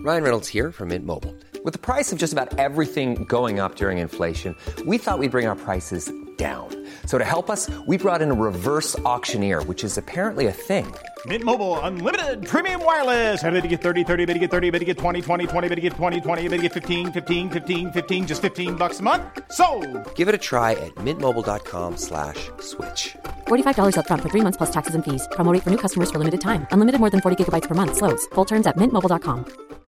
Ryan Reynolds here from Mint Mobile. With the price of just about everything going up during inflation, we thought we'd bring our prices down. So to help us, we brought in a reverse auctioneer, which is apparently a thing. Mint Mobile Unlimited Premium Wireless. How to get 30, 30, bit to get 30, bit to get 20, 20, 20, bit to get 20, 20, bit to get 15, 15, 15, 15, just $15 a month? Sold! Give it a try at mintmobile.com/switch. $45 up front for 3 months plus taxes and fees. Promo rate for new customers for limited time. Unlimited more than 40 gigabytes per month. Slows full terms at mintmobile.com.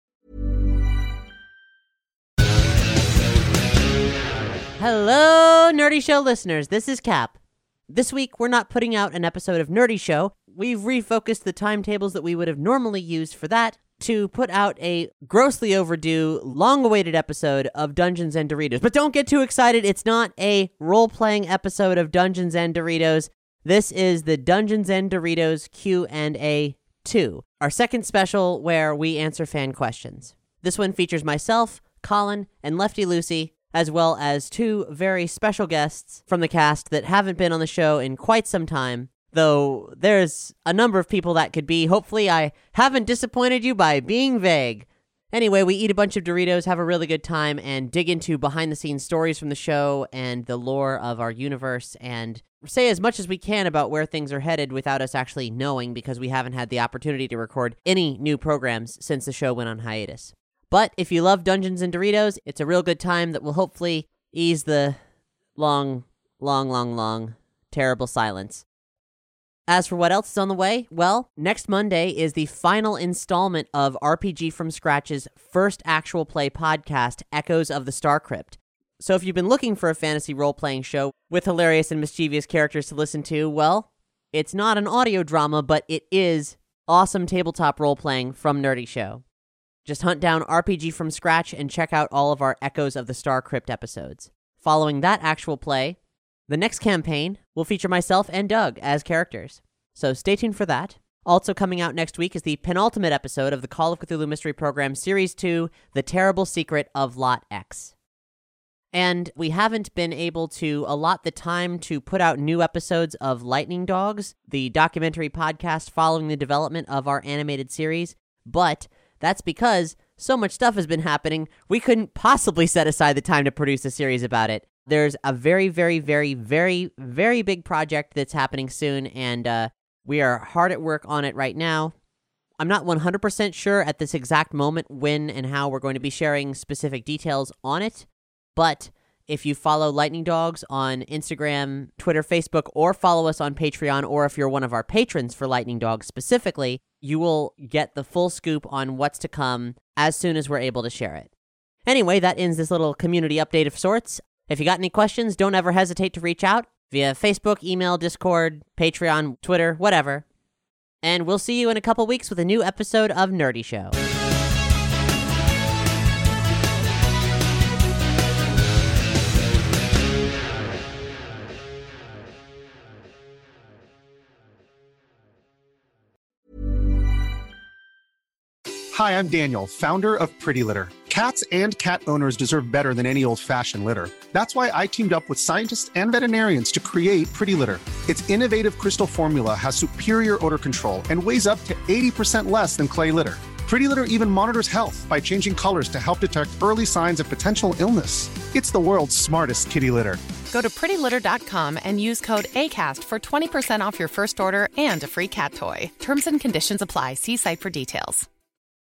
Hello, Nerdy Show listeners. This is Cap. This week, we're not putting out an episode of Nerdy Show. We've refocused the timetables that we would have normally used for that to put out a grossly overdue, long-awaited episode of Dungeons & Doritos. But don't get too excited. It's not a role-playing episode of Dungeons & Doritos. This is the Dungeons & Doritos Q&A 2, our second special where we answer fan questions. This one features myself, Colin, and Lefty Lucy, as well as two very special guests from the cast that haven't been on the show in quite some time, though there's a number of people that could be. Hopefully I haven't disappointed you by being vague. Anyway, we eat a bunch of Doritos, have a really good time, and dig into behind-the-scenes stories from the show and the lore of our universe, and say as much as we can about where things are headed without us actually knowing, because we haven't had the opportunity to record any new programs since the show went on hiatus. But if you love Dungeons & Doritos, it's a real good time that will hopefully ease the long, terrible silence. As for what else is on the way, well, next Monday is the final installment of RPG from Scratch's first actual play podcast, Echoes of the Star Crypt. So if you've been looking for a fantasy role-playing show with hilarious and mischievous characters to listen to, well, it's not an audio drama, but it is awesome tabletop role-playing from Nerdy Show. Just hunt down RPG from Scratch and check out all of our Echoes of the Star Crypt episodes. Following that actual play, the next campaign will feature myself and Doug as characters. So stay tuned for that. Also coming out next week is the penultimate episode of the Call of Cthulhu Mystery Program Series 2, The Terrible Secret of Lot X. And we haven't been able to allot the time to put out new episodes of Lightning Dogs, the documentary podcast following the development of our animated series, but that's because so much stuff has been happening, we couldn't possibly set aside the time to produce a series about it. There's a very, very, very, very, very big project that's happening soon, and we are hard at work on it right now. I'm not 100% sure at this exact moment when and how we're going to be sharing specific details on it, but if you follow Lightning Dogs on Instagram, Twitter, Facebook, or follow us on Patreon, or if you're one of our patrons for Lightning Dogs specifically, you will get the full scoop on what's to come as soon as we're able to share it. Anyway, that ends this little community update of sorts. If you got any questions, don't ever hesitate to reach out via Facebook, email, Discord, Patreon, Twitter, whatever. And we'll see you in a couple weeks with a new episode of Nerdy Show. Hi, I'm Daniel, founder of Pretty Litter. Cats and cat owners deserve better than any old-fashioned litter. That's why I teamed up with scientists and veterinarians to create Pretty Litter. Its innovative crystal formula has superior odor control and weighs up to 80% less than clay litter. Pretty Litter even monitors health by changing colors to help detect early signs of potential illness. It's the world's smartest kitty litter. Go to prettylitter.com and use code ACAST for 20% off your first order and a free cat toy. Terms and conditions apply. See site for details.